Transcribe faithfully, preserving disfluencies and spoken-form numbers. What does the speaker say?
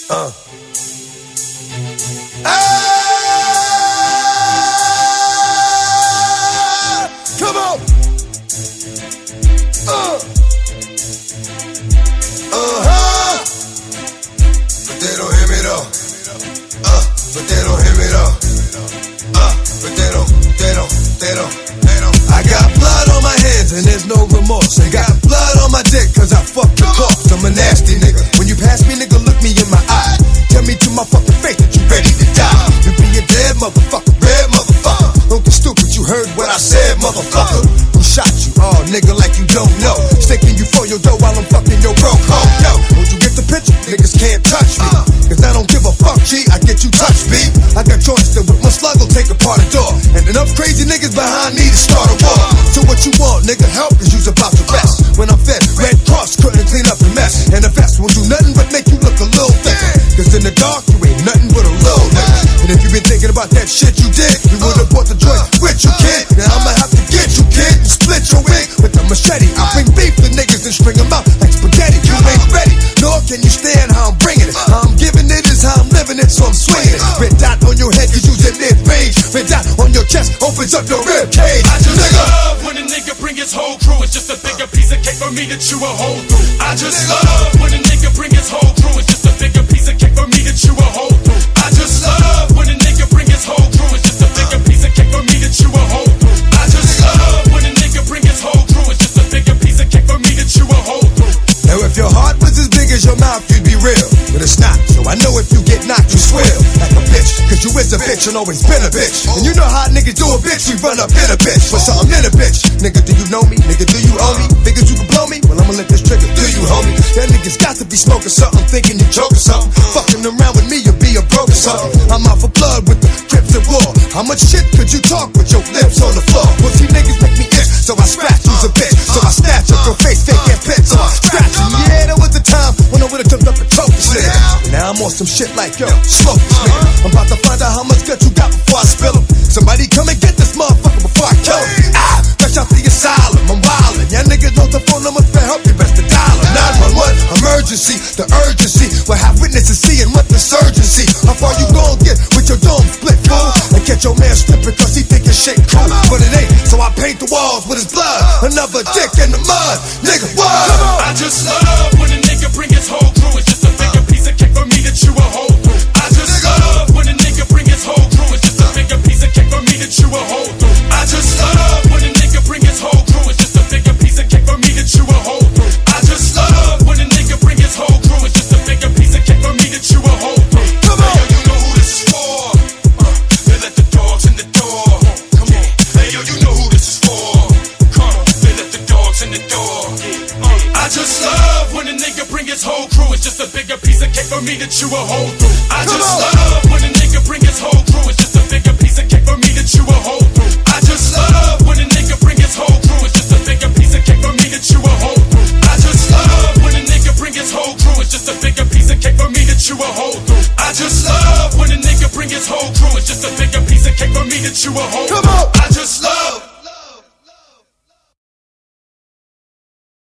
Uh. Ah! Come on! Uh. Uh-huh! But they don't hear me though. Uh, but they don't hear me though. Uh, but they don't, they don't, they don't, they don't. I got blood on my hands and there's no remorse. I got blood on my dick cause I fucked the corpse. I'm a nasty nigga. When you pass me, nigga, look me in my eye. Tell me to my fucking face that you ready to die. You be a dead motherfucker, red motherfucker. Don't be stupid, you heard what I said, motherfucker. Who shot you? Oh, nigga, like you don't know. Sticking you for your dough while I'm fucking your broke home. Yo, don't you get the picture? Niggas can't touch me. Cause I don't give a fuck, G, I get you touched, B. I got joints that with my slug will take apart a door. And enough crazy niggas behind me to start a war. So what you want, nigga, help is you's about to rest. When I'm fed, Red Cross couldn't clean up the mess. And the vest won't do nothing but make you look a little thicker. Cause in the dark, you ain't nothing but a little nigga. And if you been thinking about that shit you did, you would've bought the joint with you, kid. Now I'ma have to get you, kid, and split your wig with the machete. I bring beef to niggas and string them out like spaghetti. You ain't ready, nor can you stand how I'm bringing it. How I'm giving it is how I'm living it, so I'm swinging it. Red dot on your head, cause you's in mid-range. Red dot on your chest opens up your rib cage. I just nigga. love when a nigga bring his whole crew. It's just a bigger piece of cake for me to chew a hole through. I just love when a nigga bring his whole crew. It's just a bigger piece of cake for me to chew a hole through. I just love when a nigga bring his whole crew. It's just a bigger piece of cake for me to chew a hole through. I just love when a nigga bring his whole crew. It's just a bigger piece of cake for me to chew a hole through. Now if your heart was as big as your mouth, you'd be real. But it's not, so I know if you get knocked, you swill like a bitch. Cause you is a bitch and always been a bitch. And you know how niggas do a bitch, we run up in a bitch. But something in a bitch. Nigga, do you know me? Nigga, do you owe me? Figures you can blow me? Well, I'ma let this trigger do you, homie. That niggas got to be smoking something, thinking you joking something. Fucking around with me, you'll be a broke or something. I'm out for blood with the Crips and war. How much shit could you talk with your lips on the floor? Pussy niggas make me itch, so I scratch you's a bitch. So I snatch up your face, fake and pit, so I scratch you. Yeah, that was the time when I would've jumped up and choked this nigga. And now I'm on some shit like, yo, smoke this nigga. I'm about to find out how much gut you got before I spill him. Somebody come and get this motherfucker before I kill him. Ah, fresh out the asylum, I'm wildin'. Y'all niggas know the phone number for help, you best to dial him. nine one one, emergency, the urgency. We'll have witnesses seeing what the surgency. How far you gon' get with your dome split, fool? And get your man stripping cause he think his shit cool. But it ain't, so I paint the walls with his blood. Another dick in the mud, nigga, what? I just love when a nigga bring his whole crew. It's just a bigger piece of cake for me to chew a hole through. I just love when a nigga bring his whole crew. It's just a bigger piece of cake for me to chew a hole through. I just love when a nigga bring his whole crew. It's just a bigger piece of cake for me to chew a hole through. I just love when a nigga bring his whole crew. It's just a bigger piece of cake for me to chew a hole through. Come on. Hey, yo, you know who this is for? Uh, they let the dogs in the door. Come on. Hey, yo, you know who this is for? Come on. They let the dogs in the door. Uh, I just love when a nigga bring his whole crew. It's just a bigger piece of cake for me to chew a hole through. I Come just on. love when a nigga bring his whole crew. It's just a bigger piece of cake for me to chew a hole through. I just love when a nigga bring his whole crew. It's just a bigger piece of cake for me to chew a hole through. I just love when a nigga bring his whole crew. It's just a bigger piece of cake for me to chew a hole through. I just love when a nigga bring his whole crew. It's just a bigger piece of cake for me to chew a hole through. Come on. I just love